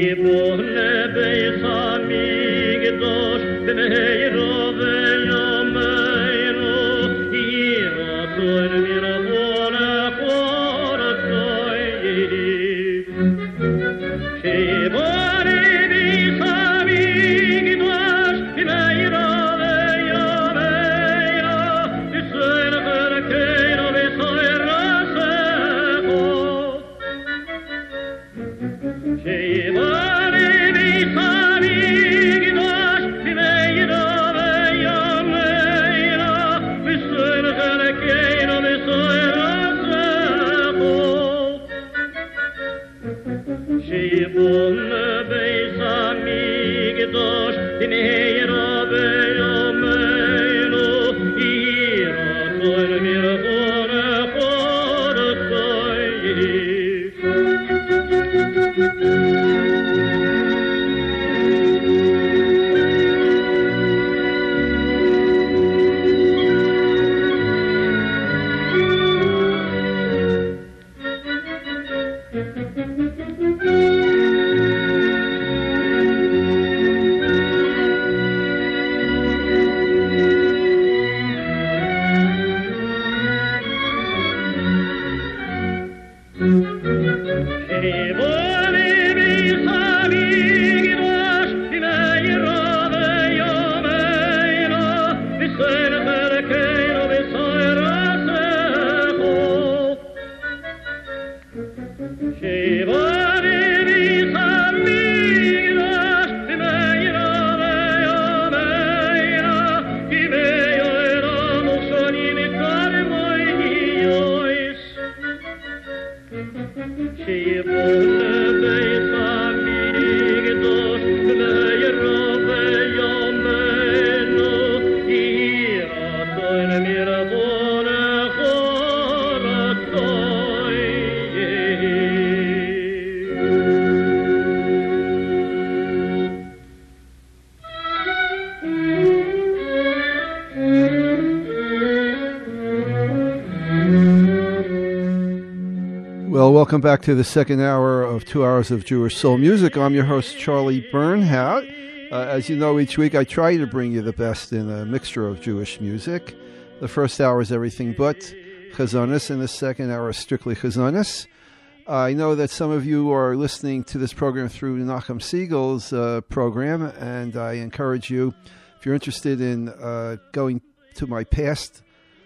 Welcome back to the second hour of 2 hours of Jewish soul music. I'm your host, Charlie Bernhout. As you know, each week I try to bring you the best in a mixture of Jewish music. The first hour is everything but Chazonis, and the second hour is strictly Chazonis. I know that some of you are listening to this program through Nachum Siegel's program, and I encourage you, if you're interested in going to my past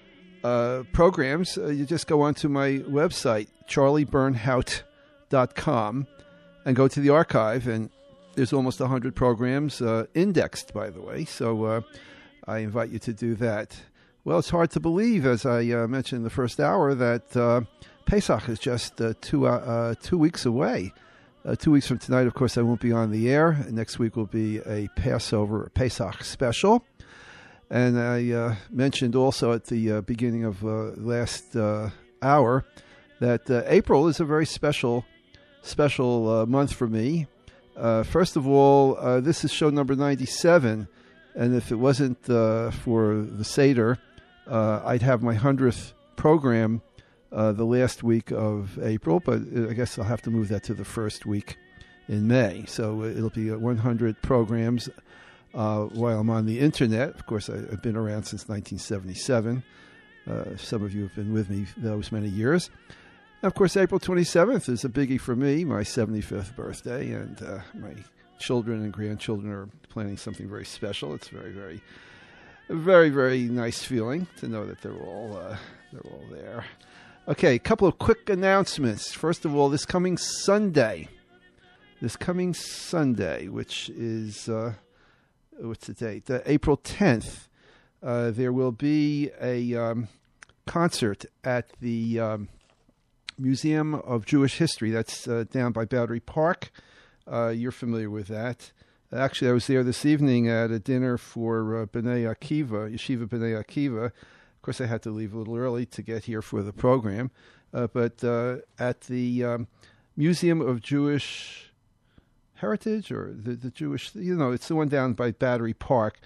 programs, you just go onto my website, charliebernhout.com, and go to the archive, and there's almost 100 programs indexed, by the way, so I invite you to do that. Well, it's hard to believe, as I mentioned in the first hour, that Pesach is just 2 weeks away. 2 weeks from tonight, of course, I won't be on the air. Next week will be a Passover Pesach special. And I mentioned also at the beginning of last hour that April is a very special month for me. First of all, this is show number 97, and if it wasn't for the Seder, I'd have my 100th program the last week of April, but I guess I'll have to move that to the first week in May. So it'll be 100 programs while I'm on the internet. Of course, I've been around since 1977. Some of you have been with me those many years. And of course, April 27th is a biggie for me, my 75th birthday, and my children and grandchildren are planning something very special. It's very, very nice feeling to know that they're all there. Okay, a couple of quick announcements. First of all, this coming Sunday, which is what's the date? April 10th. There will be a concert at the Museum of Jewish History. That's down by Battery Park. You're familiar with that. Actually, I was there this evening at a dinner for B'nai Akiva, Yeshiva B'nai Akiva. Of course, I had to leave a little early to get here for the program. But at the Museum of Jewish Heritage, or the Jewish, it's the one down by Battery Park.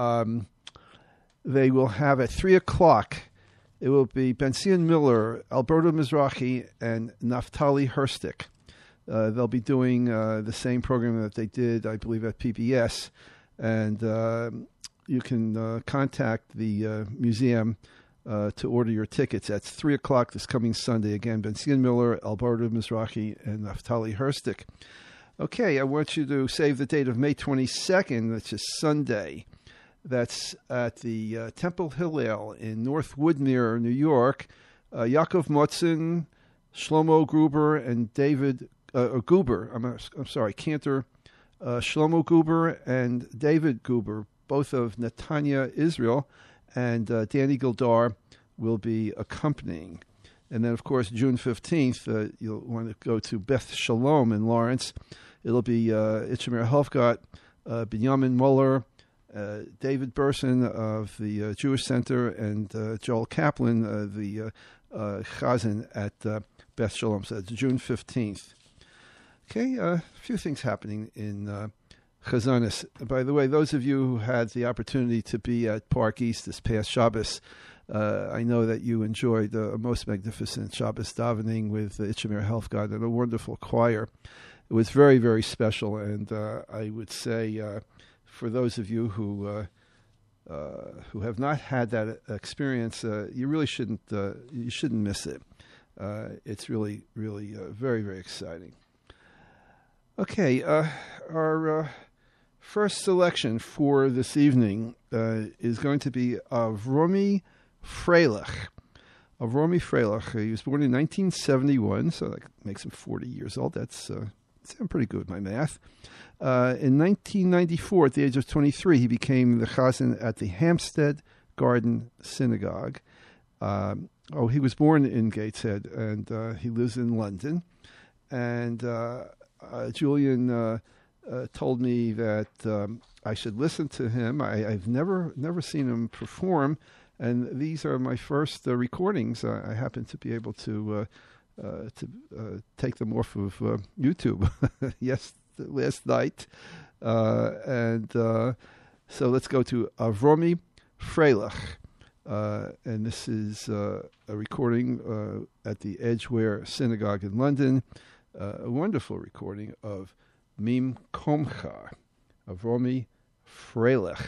They will have at 3 o'clock, it will be Ben-Zion Miller, Alberto Mizrahi, and Naftali Herstik. They'll be doing the same program that they did, I believe, at PBS. And you can contact the museum to order your tickets. That's 3 o'clock this coming Sunday. Again, Ben-Zion Miller, Alberto Mizrahi, and Naftali Herstik. Okay, I want you to save the date of May 22nd, which is Sunday. That's at the Temple Hillel in North Woodmere, New York. Yaakov Motzen, Shlomo Gruber, and David Guber. I'm sorry, Cantor Shlomo Guber and David Guber, both of Netanya, Israel, and Danny Gildar will be accompanying. And then, of course, June 15th, you'll want to go to Beth Shalom in Lawrence. It'll be Itchemer Helfgott, Binyamin Muller, David Burson of the Jewish Center, and Joel Kaplan, the Chazan at Beth Shalom. So it's June 15th. Okay, a few things happening in Chazanis. By the way, those of you who had the opportunity to be at Park East this past Shabbos, I know that you enjoyed a most magnificent Shabbos davening with Itchemer Helfgott and a wonderful choir. It was very, very special, and I would say for those of you who have not had that experience, you really shouldn't miss it. It's really, really very, very exciting. Okay, our first selection for this evening is going to be Avromi Freilich. Avromi Freilich. He was born in 1971, so that makes him 40 years old. I'm pretty good with my math. In 1994, at the age of 23, he became the chazan at the Hampstead Garden Synagogue. He was born in Gateshead, and he lives in London. And Julian told me that I should listen to him. I've never seen him perform, and these are my first recordings. I happen to be able to take them off of YouTube last night. So let's go to Avromi Freilich. And this is a recording at the Edgware Synagogue in London, a wonderful recording of Mim Komcha, Avromi Freilich.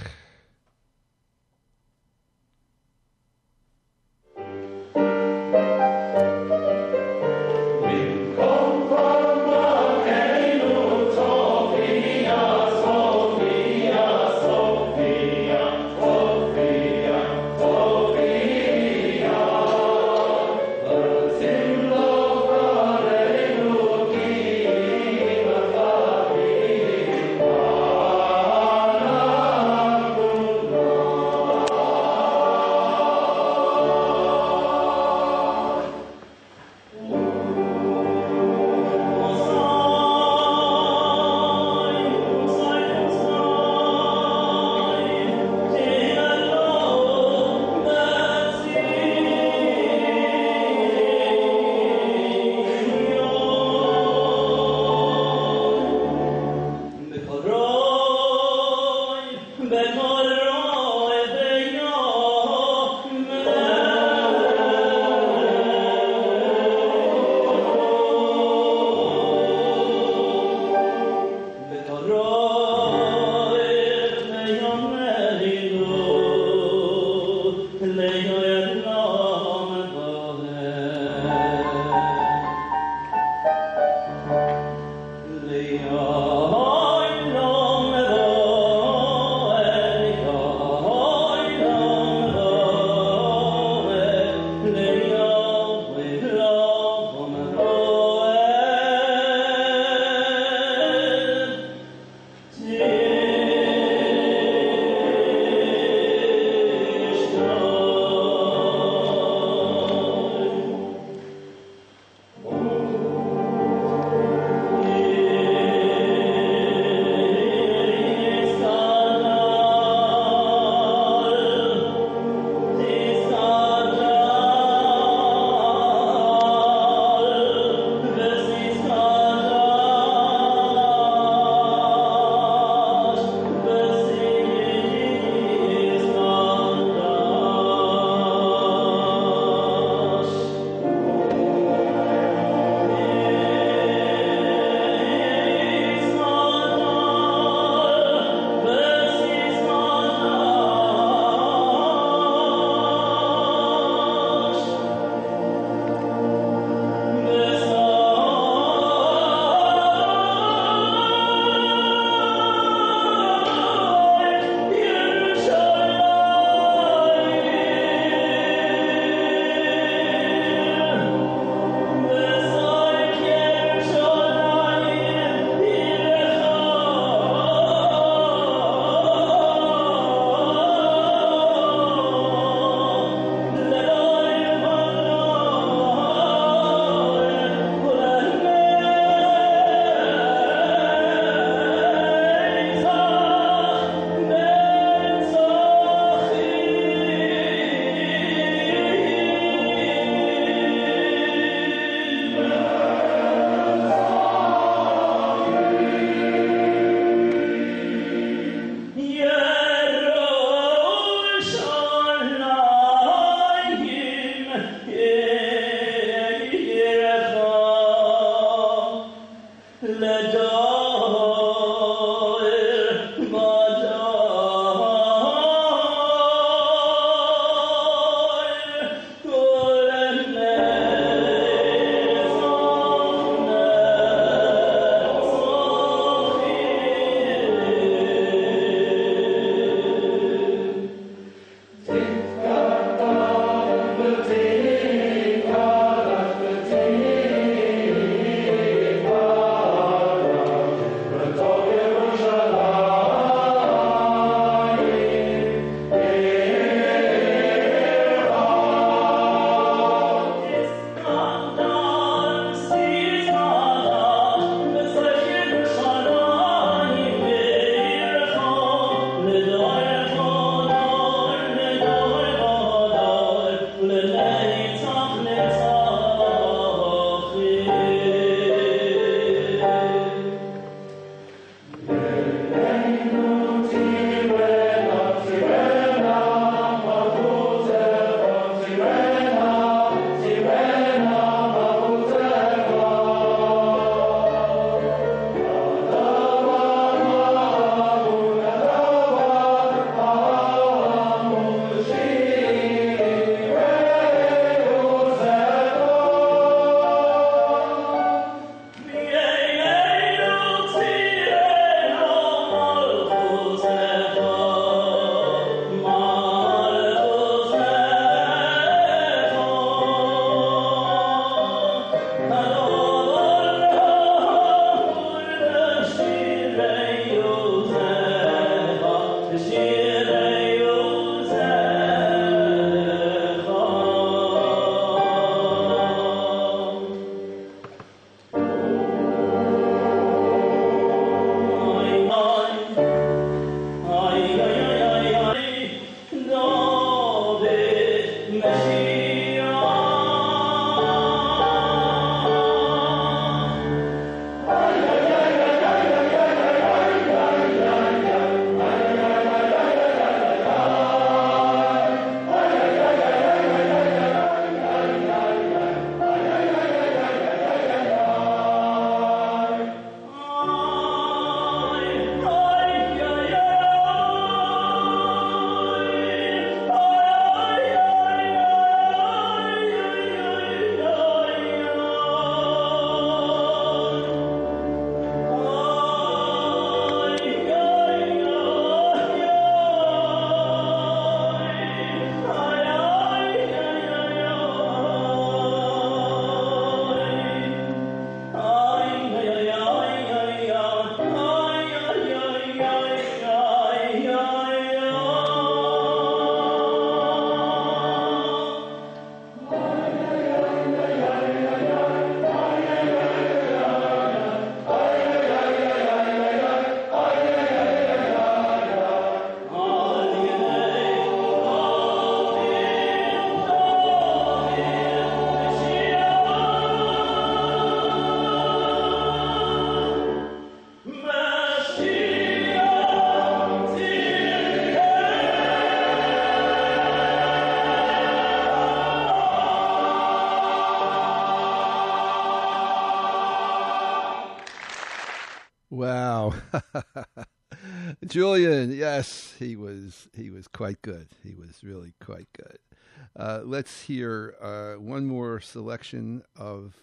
Wow. Julian, yes, he was quite good. He was really quite good. Let's hear one more selection of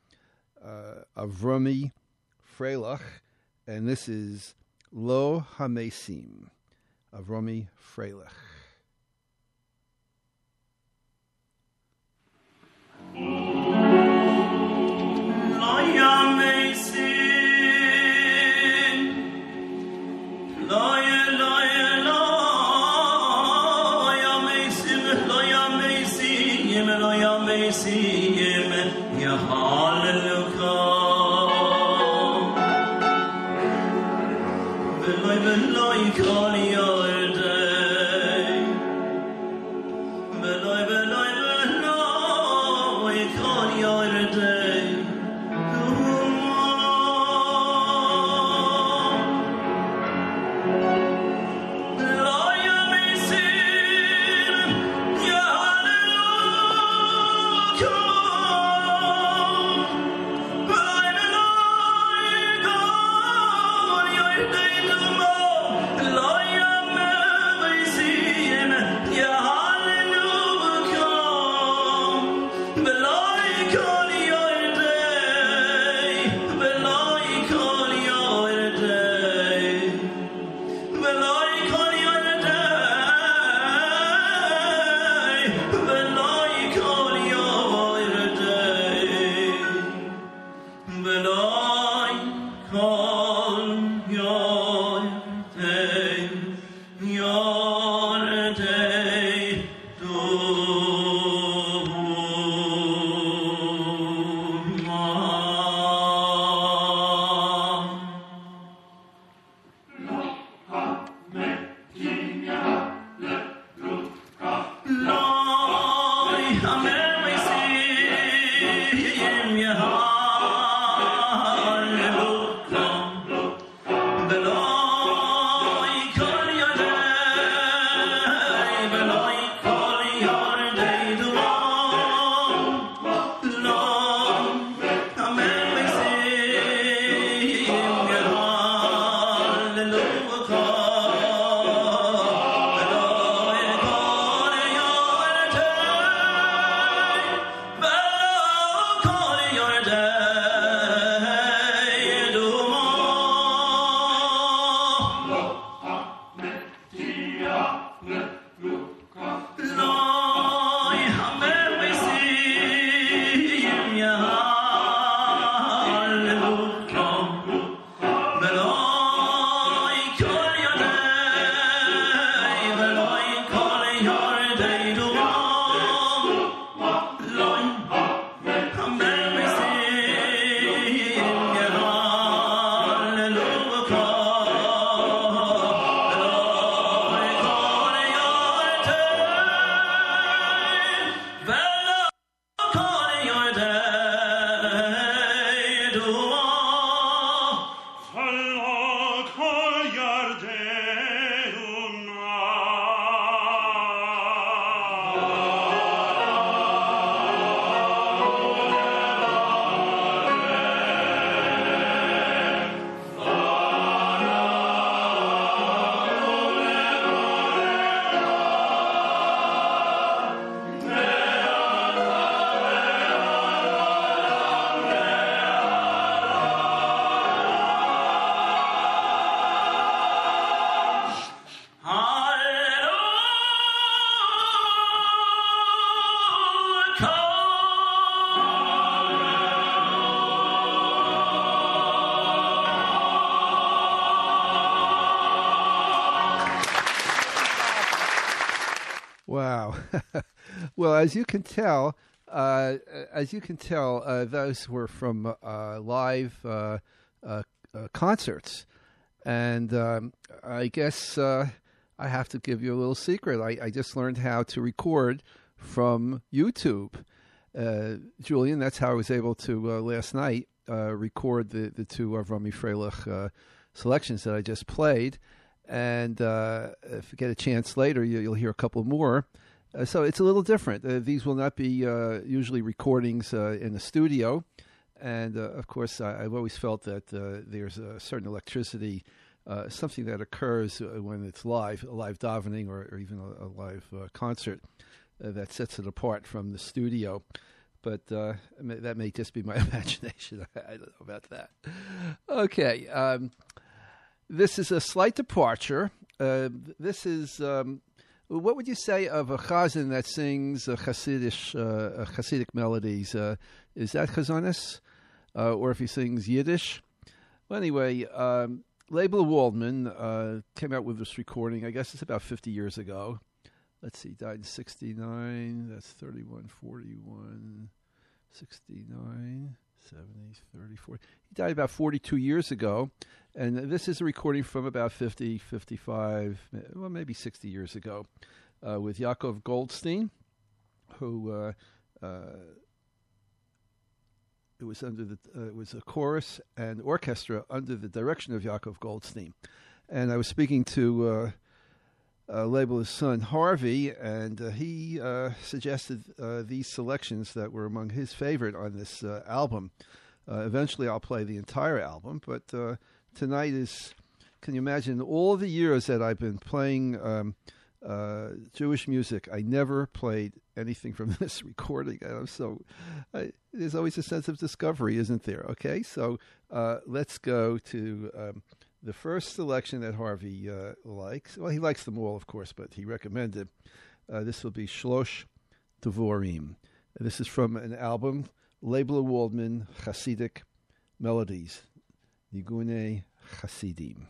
Rami Freilach, and this is Lo Hamesim of Rami Freilach. Wow. Well, as you can tell, those were from live concerts, and I guess I have to give you a little secret. I just learned how to record from YouTube. Julian, that's how I was able to last night record the two of Rami Freilach selections that I just played. And if you get a chance later, you'll hear a couple more. So it's a little different. These will not be usually recordings in the studio. And of course, I've always felt that there's a certain electricity, something that occurs when it's live, a live davening or even a live concert that sets it apart from the studio. But that may just be my imagination. I don't know about that. Okay. This is a slight departure. This is, what would you say of a chazan that sings Hasidic melodies? Is that chazanis? Or if he sings Yiddish? Well, anyway, Label Waldman came out with this recording, I guess it's about 50 years ago. Let's see, died in 69, that's 31, 41, 69, 70, 30, 40. He died about 42 years ago, and this is a recording from about 50, 55, well, maybe 60 years ago, with Yaakov Goldstein, who it was it was a chorus and orchestra under the direction of Yaakov Goldstein. And I was speaking to Label's son Harvey, and he suggested these selections that were among his favorite on this album. Eventually I'll play the entire album, but tonight is, can you imagine all the years that I've been playing Jewish music, I never played anything from this recording. There's always a sense of discovery, isn't there? Okay, so let's go to the first selection that Harvey likes. Well, he likes them all, of course, but he recommended this will be Shlosh Devorim. This is from an album, Label Waldman Hasidic Melodies, Nigune Hasidim.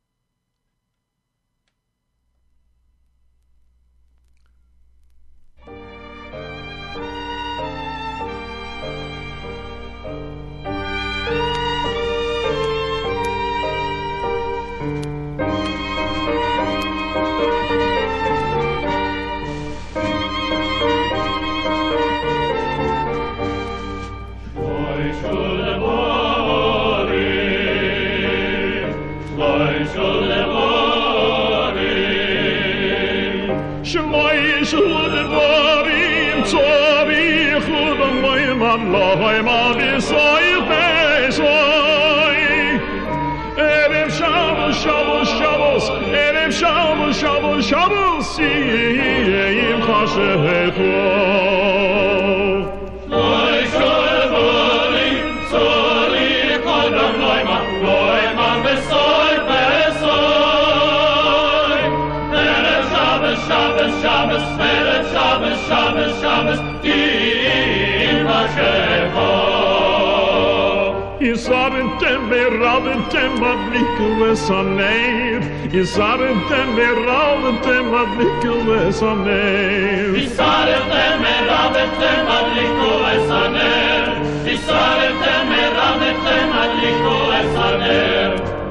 Shabbos yim chashecho loy shoyvorim tzori kodam loyman besoy erev Shabbos yim chashecho Yisarintem meravintem adliku esaneir Yisarintem meravintem adliku esaneir Yisarintem meravintem adliku esaneir Yisarintem meravintem adliku esaneir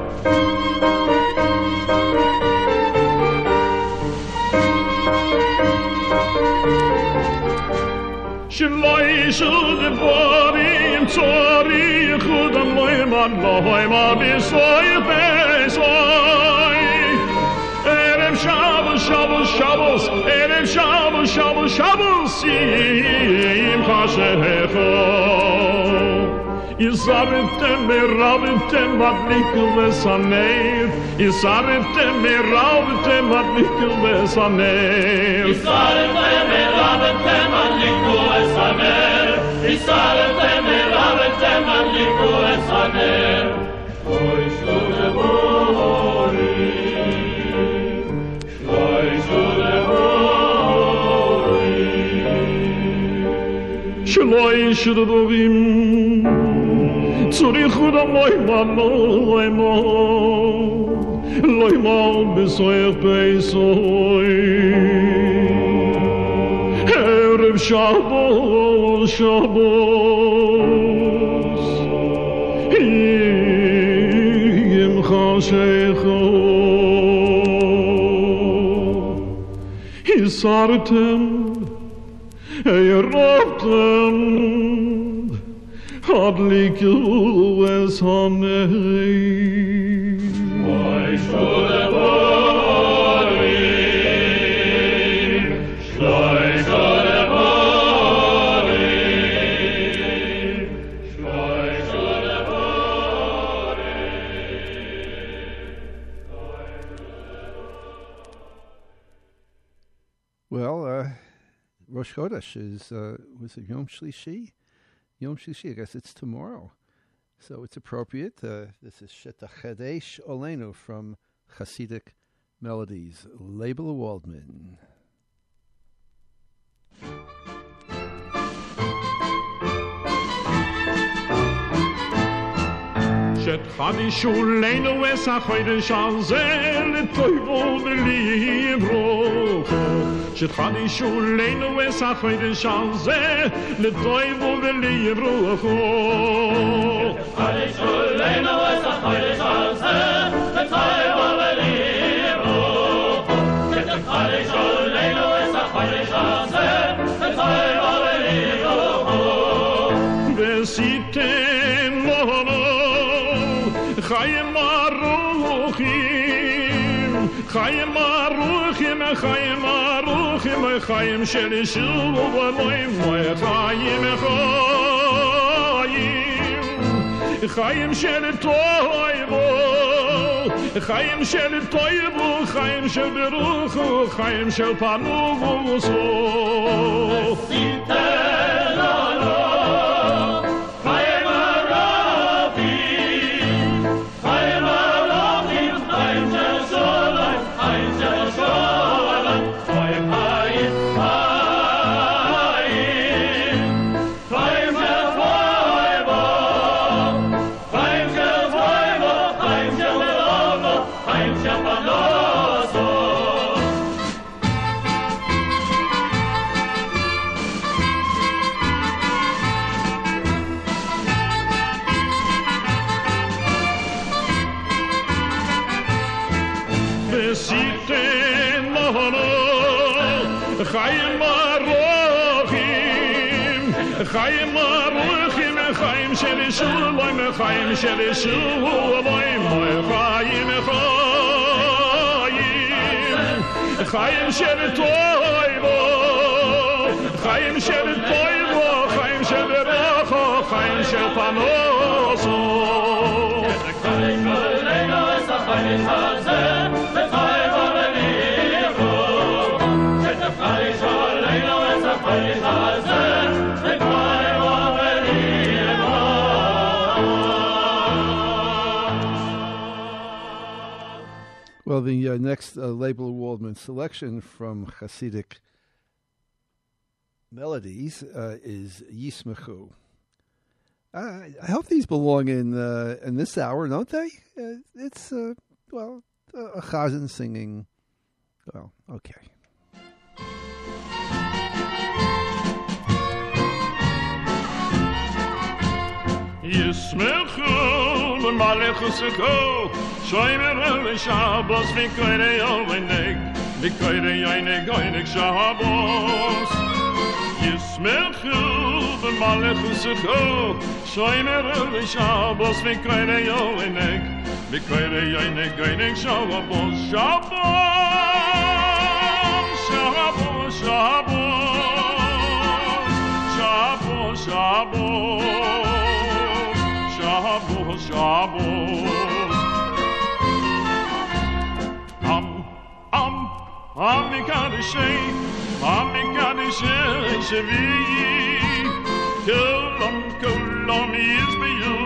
Shloi devorim tzori chudam loyman bisoy besoy Erev Shabbos Erev Shabbos yim chashecho Yisaritem meravitem adliku esaneir Yisaritem meravitem adliku esaneir Yisaritem meravitem adliku esaneir Yisaritem meravitem adliku esaneir Oy shudevorim Oy shudevorim Shloi shudevorim Tzori chudam loyman besoy beisoy Erev Shabbos yim chashecho Yisartem yeravtem adliku esaneir Oy shudevorim Shloi shudevorim Shloi Well, Rosh Chodesh is, was it Yom Shlishi? Yom Shlishi, I guess it's tomorrow. So it's appropriate. This is Shetachadesh Olenu from Hasidic Melodies, Label of Waldman. שתחדישו לנו את החודש הזה לטובו ולברוכו שתחדישו לנו את החודש הזה לטובו ולברוכו שתחדישו לנו את החודש הזה לטובו ולברוכו שתחדישו לנו את החודש הזה לטובו ולברוכו ועשיתם לנו חיים ארוכים, חיים ארוכים, חיים ארוכים, חיים של שוב ובלוים, חיים חיים, חיים של טויבו, חיים של טויבו, חיים של ברוכו, חיים של פנו ובוסו. סיתן לנו חיים ארוכים, חיים ארוכים, חיים של שוליים, חיים של שוליים, חיים חיים, חיים של טויבו, חיים של טויבו, חיים של ברוכו, חיים של פנוסו. Well, the next Label of Waldman selection from Hasidic Melodies is Yismechu. I hope these belong in this hour, don't they? It's a chazan singing. Well, okay. Yismechu v'malechuseko shoymer v'shabos v'koyrei oinig v'koyrei oinig shabos Yismechu v'malechuseko shoymer v'shabos v'koyrei oinig v'koyrei oinig shabos Shabos Shabos Shabos Shabos Shabos Shabbos, Shabbos. Amikadeshay, Shvi'i. Kolam Yizbeyu.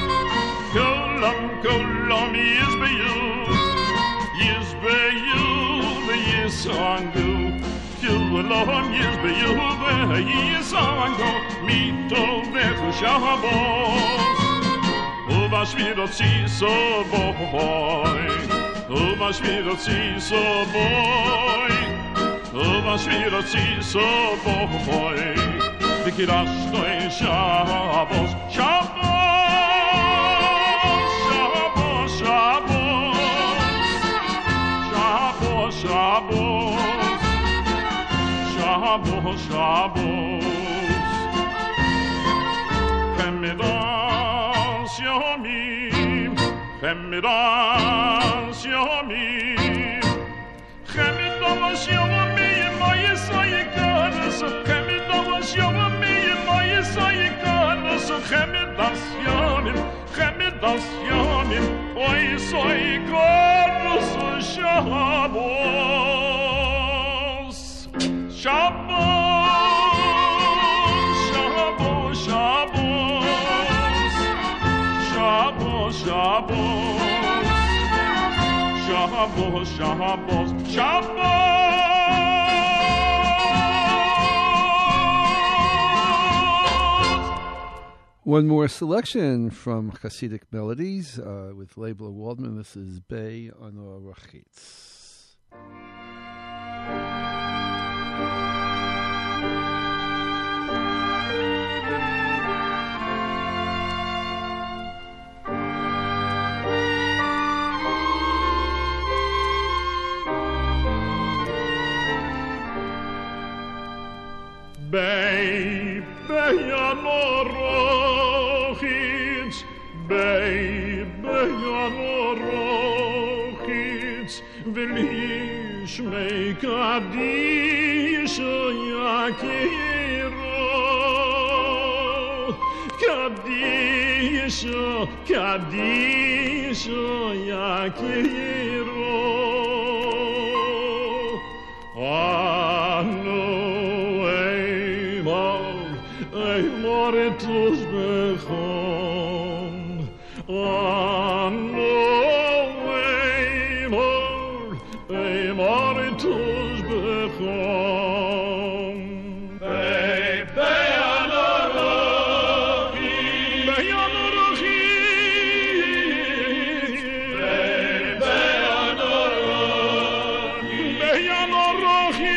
Kolam Yizbeyu. Yizbeyu, the Yisangu. Kolam Yizbeyu, the Yisangu. Mito Vechu Shabbos. Ubashvirot si so boy, Ubashvirot si so boy, Ubashvirot si so boy. Vikirashtoi Shabbos, Shabbos, Shabbos, Shabbos, Shabbos, Shabbos, Shabbos. Yomim, Chemidas Yomim, Chemidas Yomim, Moyesayikanas, Chemidas Yomim, Moyesayikanas, Chemidas Yomim, Moyesayikanas, Shabbos. Shabbos, Shabbos, Shabbos. One more selection from Hasidic Melodies with Leibler Waldman. This is Bei Anor Rachitz. Bei Anor Rachitz, Bei Anor Rachitz, will ich mich Kaddish Yakiro, Kaddish Yakiro. Emoritus bechon, emoritus bechon. Bei Anorochi, Bei Anorochi, Bei Anorochi, Bei Anorochi.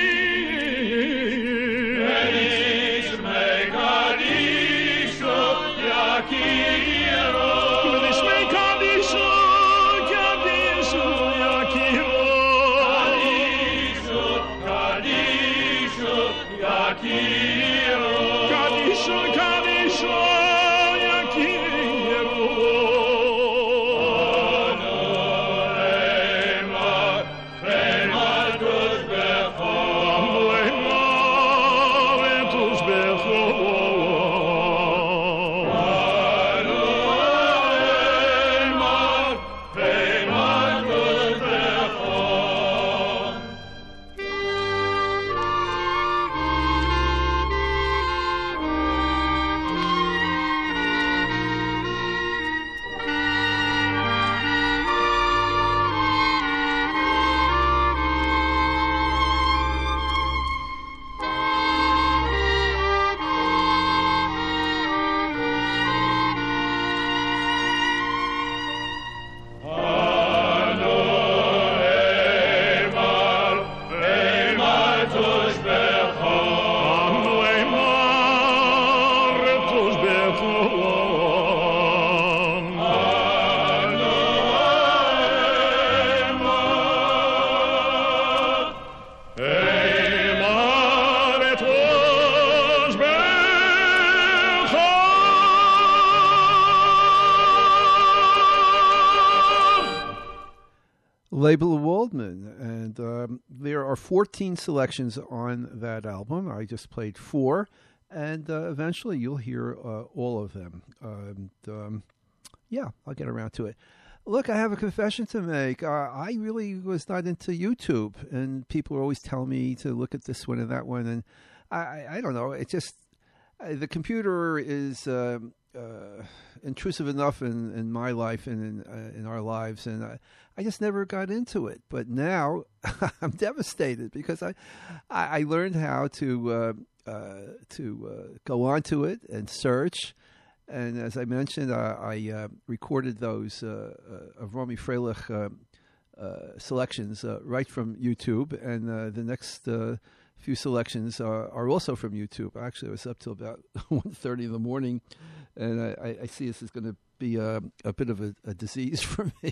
Leibler Waldman, and there are 14 selections on that album. I just played 4, and eventually you'll hear all of them. Yeah, I'll get around to it. Look, I have a confession to make. I really was not into YouTube, and people are always telling me to look at this one and that one, and I don't know. It just the computer is intrusive enough in my life and in our lives, and I just never got into it. But now I'm devastated because I learned how to go onto it and search. And as I mentioned, I recorded those Avrami Freilich selections right from YouTube, and the next few selections are also from YouTube. Actually, I was up till about 1:30 in the morning, and I see this is going to be a bit of a disease for me.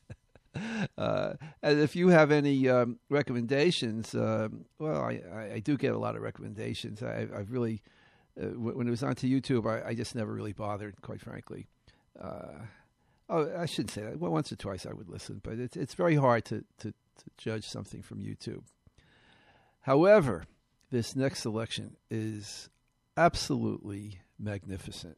And if you have any recommendations, well, I do get a lot of recommendations. I've really, when it was onto YouTube, I just never really bothered, quite frankly. I shouldn't say that. Well, once or twice I would listen, but it's very hard to judge something from YouTube. However, this next selection is absolutely magnificent.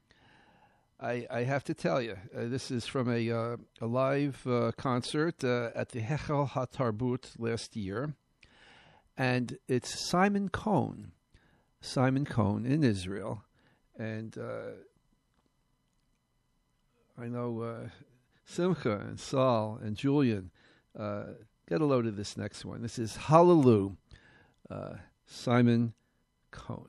I have to tell you, this is from a live concert at the Hechel HaTarbut last year, and it's Simon Cohen in Israel, and I know Simcha and Saul and Julian get a load of this next one. This is Hallelujah, Simon Cohen.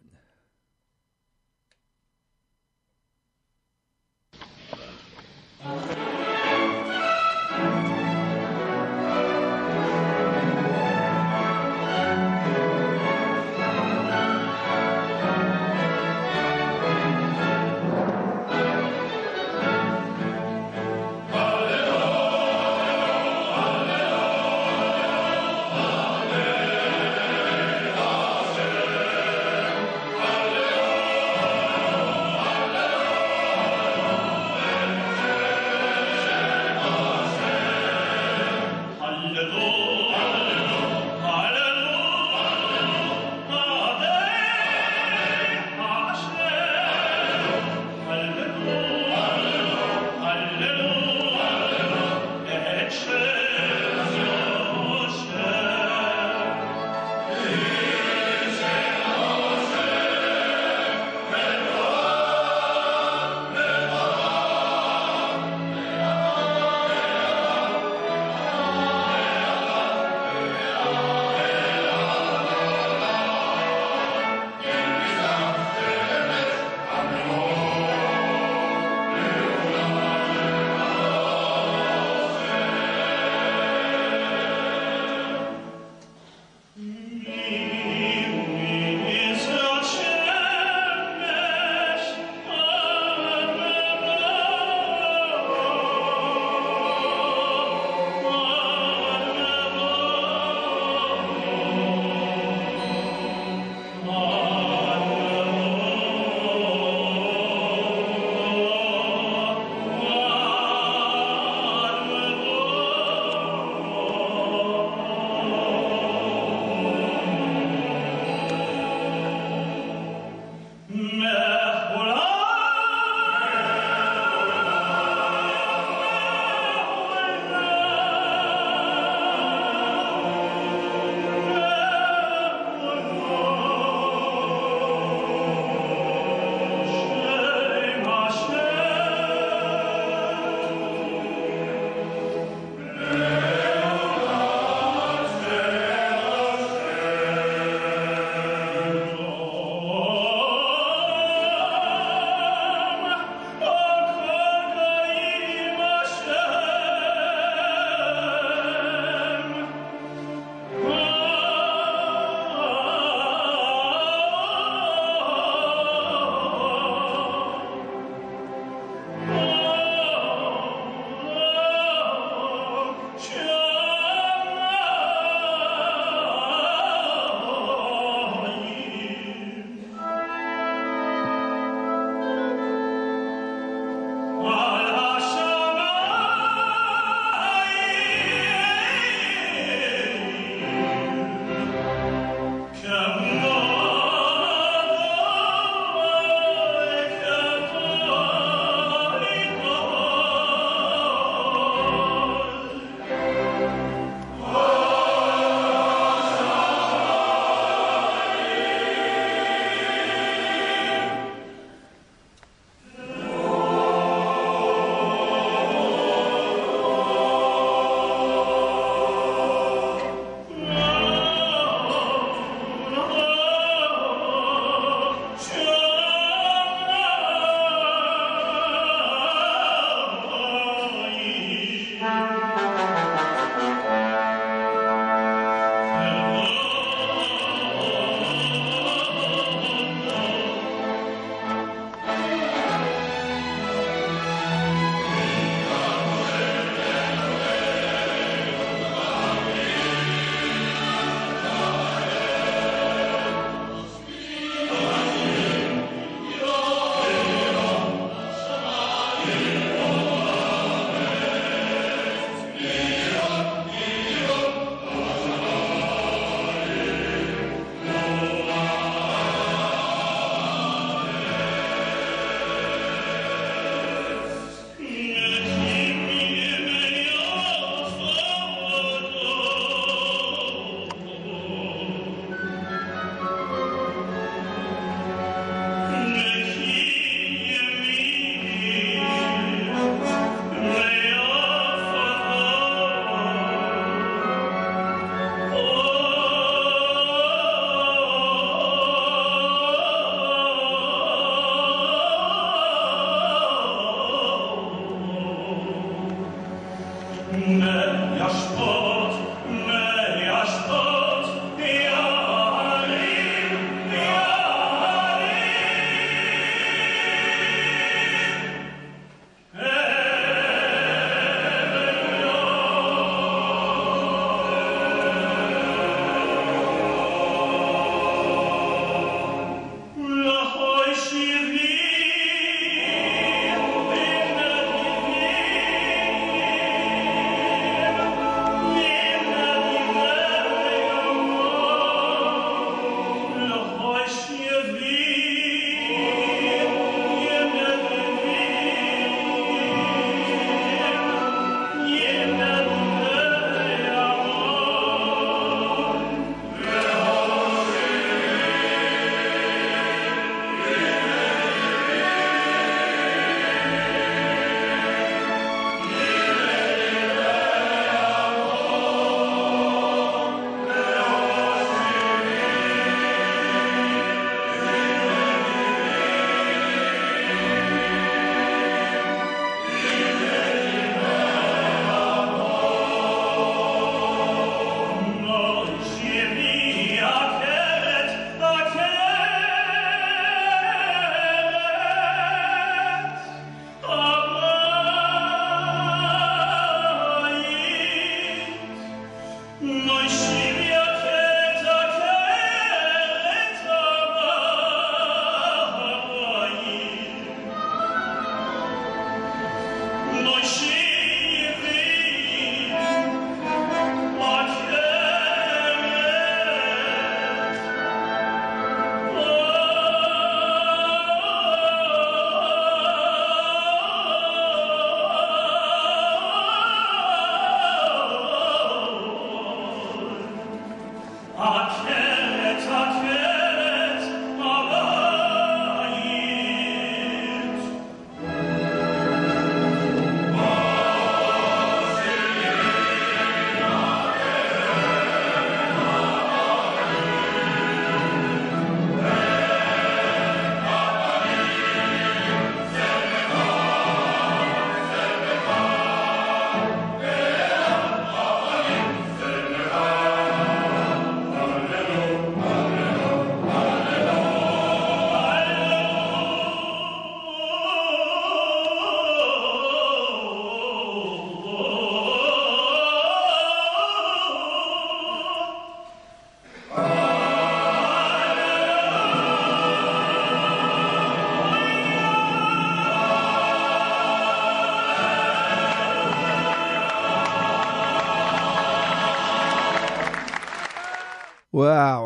Wow.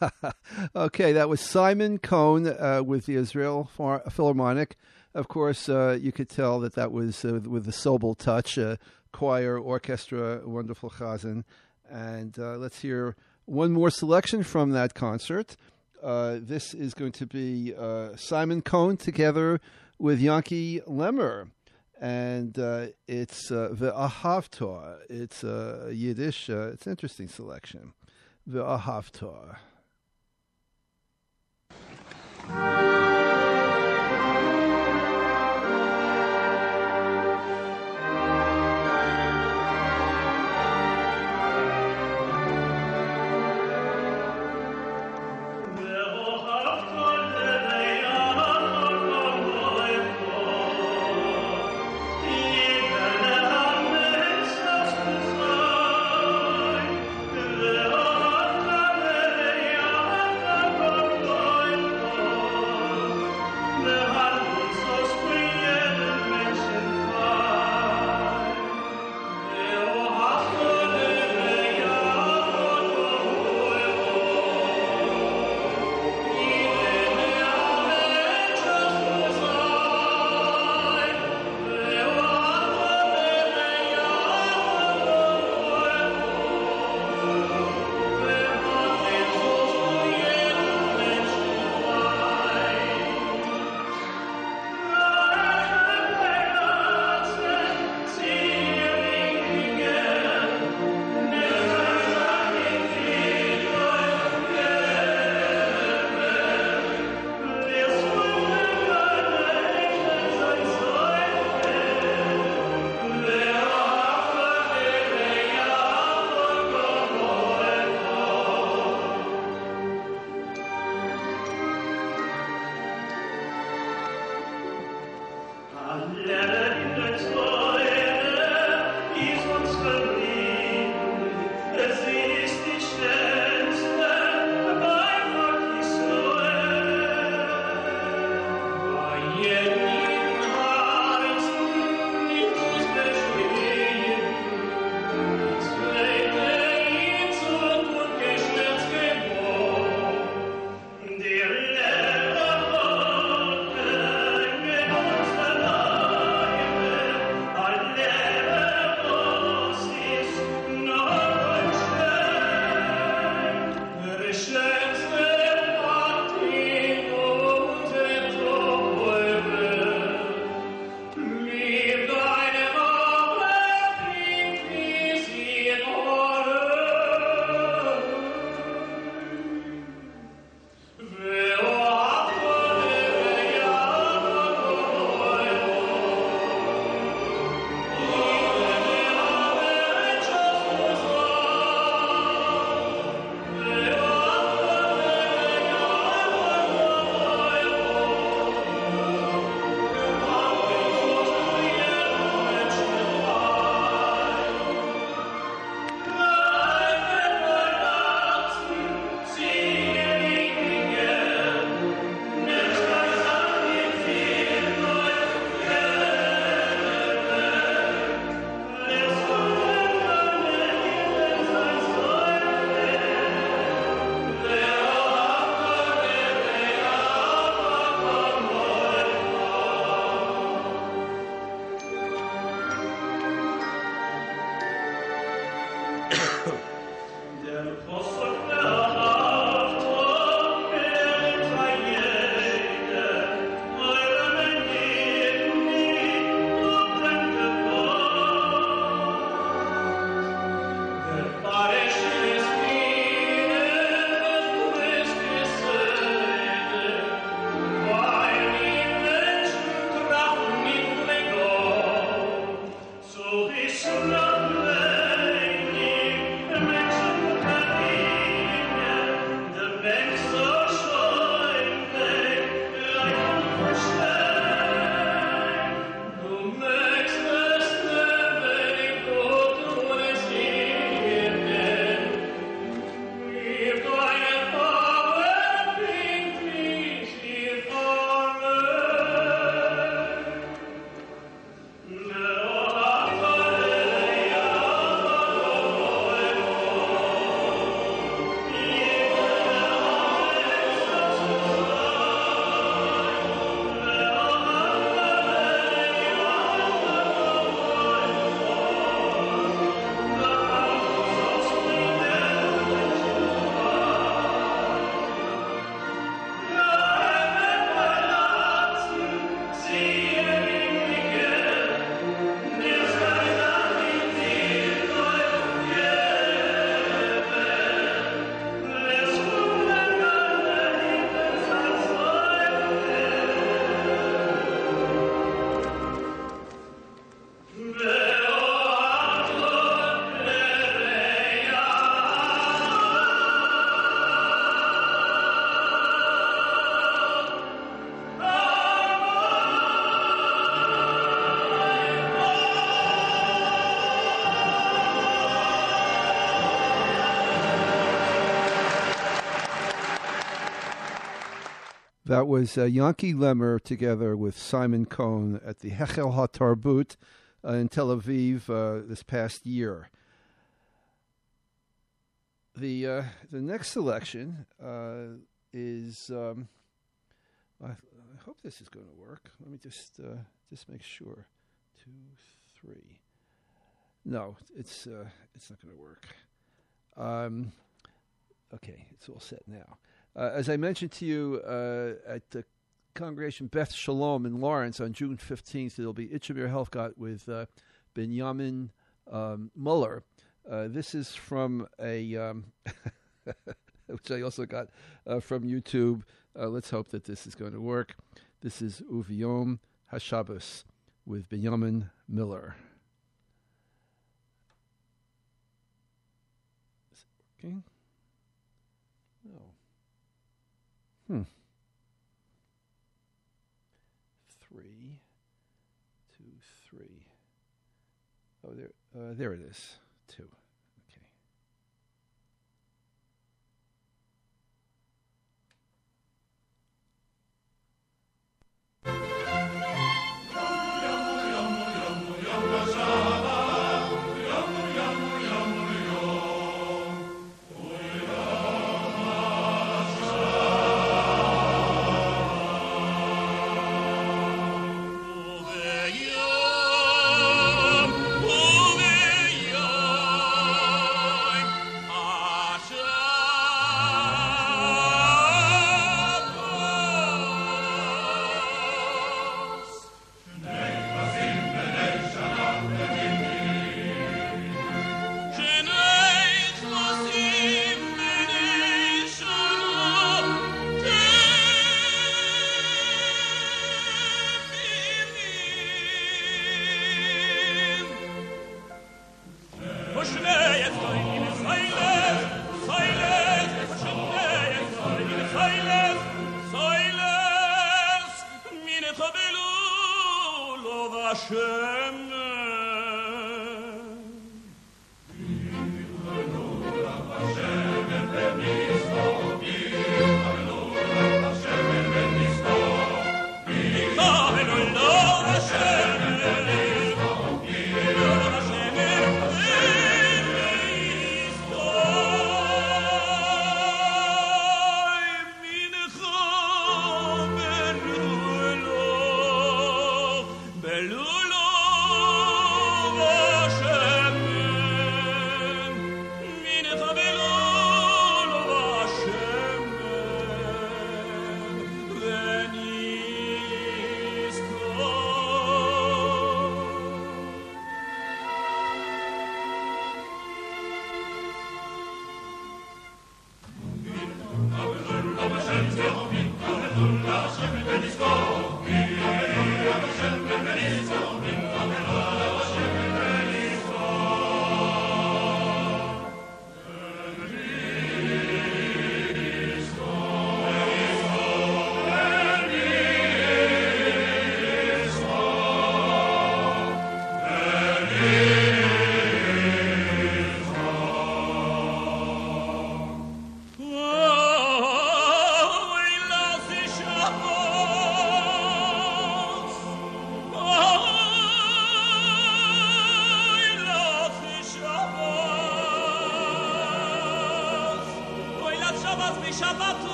Okay, that was Simon Cohn with the Israel Philharmonic. Of course, you could tell that was with a Sobel touch, choir, orchestra, wonderful chazan. And let's hear one more selection from that concert. This is going to be Simon Cohn together with Yankee Lemmer. And it's Ve'ahavta. It's Yiddish. It's an interesting selection. Ve'ahavta. Der Post That was Yanki Lemmer together with Simon Cohn at the Hechel HaTarbut in Tel Aviv this past year. The next selection is I hope this is going to work. Let me just make sure. 2, 3. No, it's not going to work. Okay, it's all set now. As I mentioned to you at the Congregation Beth Shalom in Lawrence on June 15th, there'll be Itchamir Helfgott with Binyamin Muller. This is from a, which I also got from YouTube. Let's hope that this is going to work. This is Uviyom HaShabbos with Binyamin Miller. Is it working? No. 3, 2, 3. Oh, there it is. 2. Okay.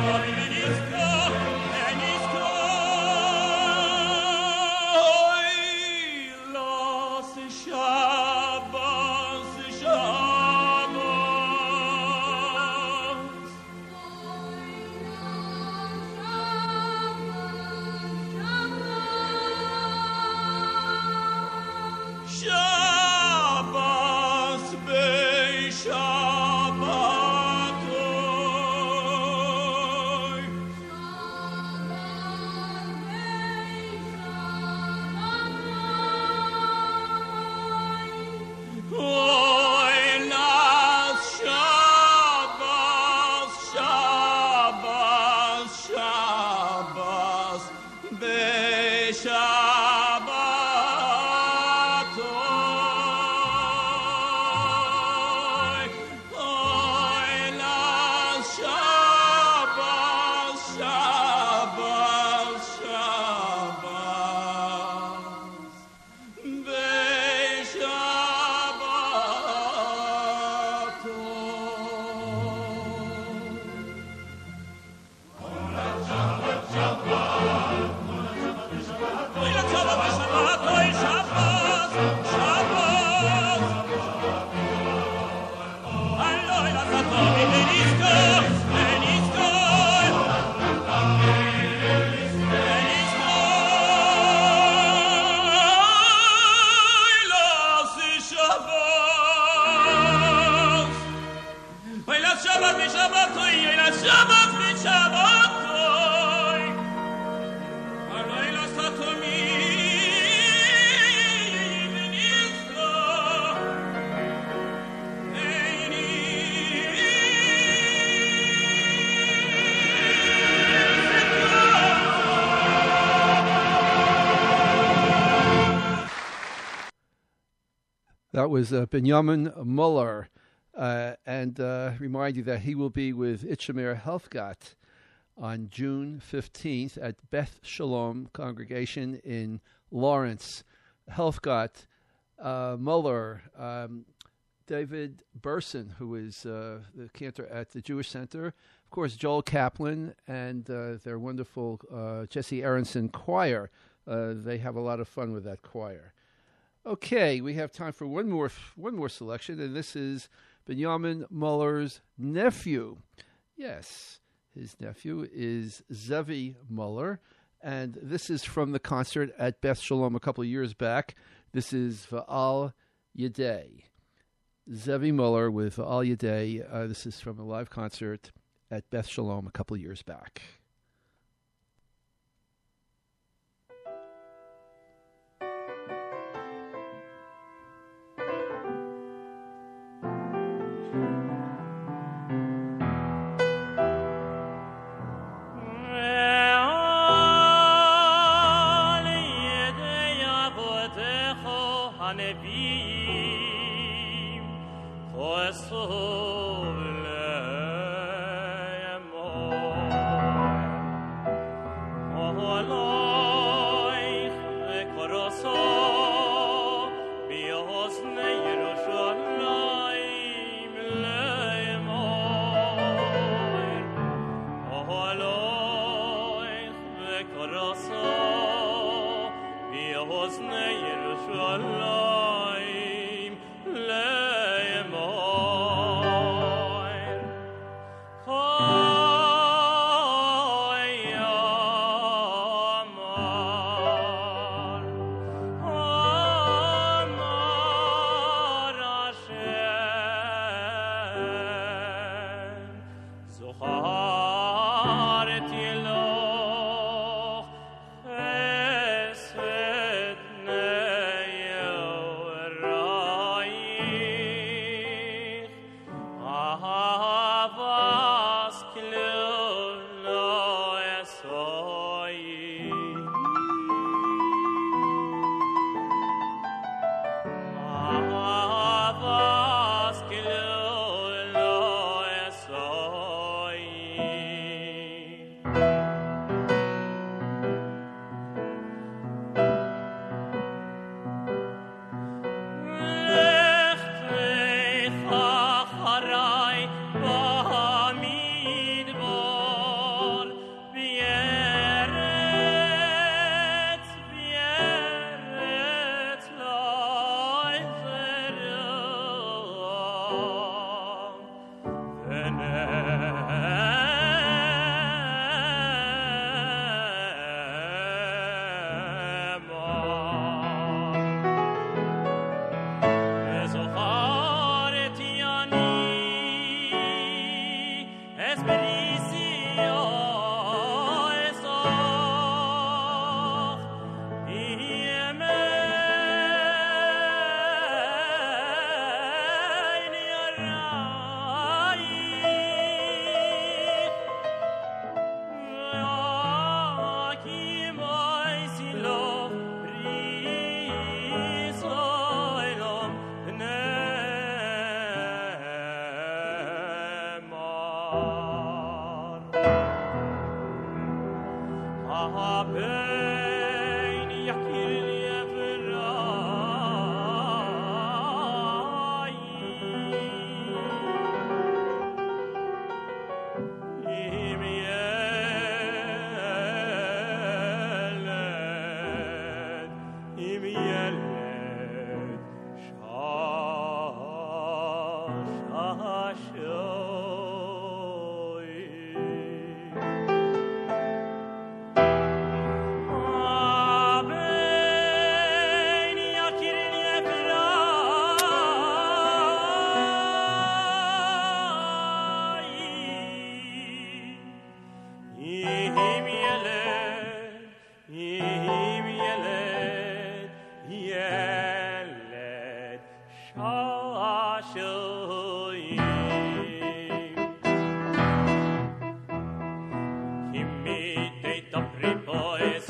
Oi That was Benjamin Muller. And remind you that he will be with Itchemer Helfgott on June 15th at Beth Shalom Congregation in Lawrence. Helfgott, Muller, David Burson, who is the cantor at the Jewish Center, of course, Joel Kaplan, and their wonderful Jesse Aronson choir. They have a lot of fun with that choir. Okay, we have time for one more selection, and this is Benjamin Muller's nephew. Yes, his nephew is Zevi Muller, and this is from the concert at Beth Shalom a couple of years back. This is Va'al Yedei. Zevi Muller with Va'al Yedei. This is from a live concert at Beth Shalom a couple of years back.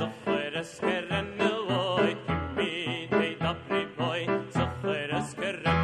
Kerren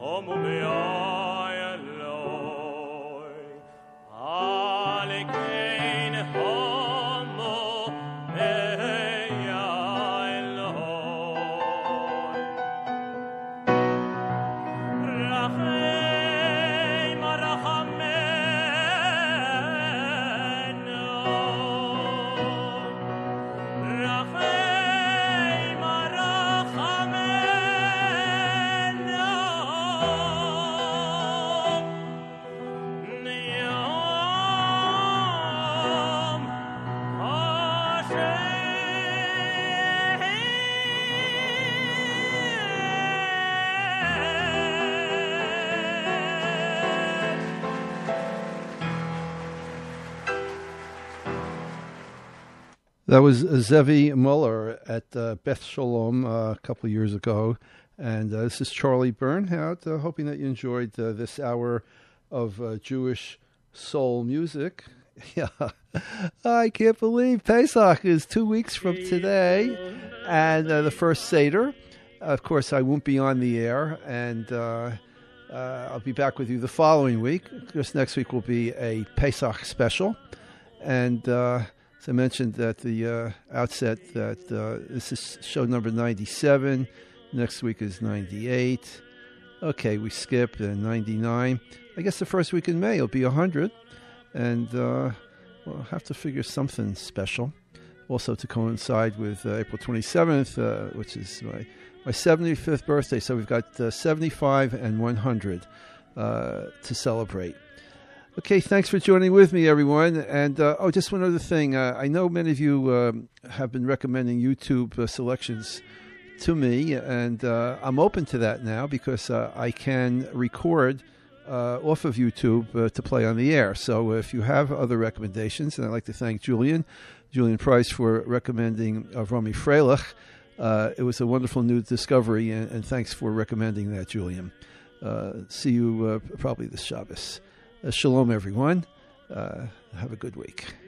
That was Zevi Muller at Beth Shalom a couple of years ago. And this is Charlie Bernhardt, hoping that you enjoyed this hour of Jewish soul music. Yeah, I can't believe Pesach is 2 weeks from today, and the first Seder. Of course, I won't be on the air, and I'll be back with you the following week. Just next week will be a Pesach special, and as I mentioned at the outset, that this is show number 97. Next week is 98. Okay, we skipped 99. I guess the first week in May will be 100. And we'll have to figure something special. Also to coincide with April 27th, which is my 75th birthday. So we've got 75 and 100 to celebrate. Okay, thanks for joining with me, everyone. And just one other thing. I know many of you have been recommending YouTube selections to me, and I'm open to that now because I can record off of YouTube to play on the air. So if you have other recommendations, and I'd like to thank Julian Price for recommending Romy Freilich. It was a wonderful new discovery, and thanks for recommending that, Julian. See you probably this Shabbos. Shalom, everyone. Have a good week.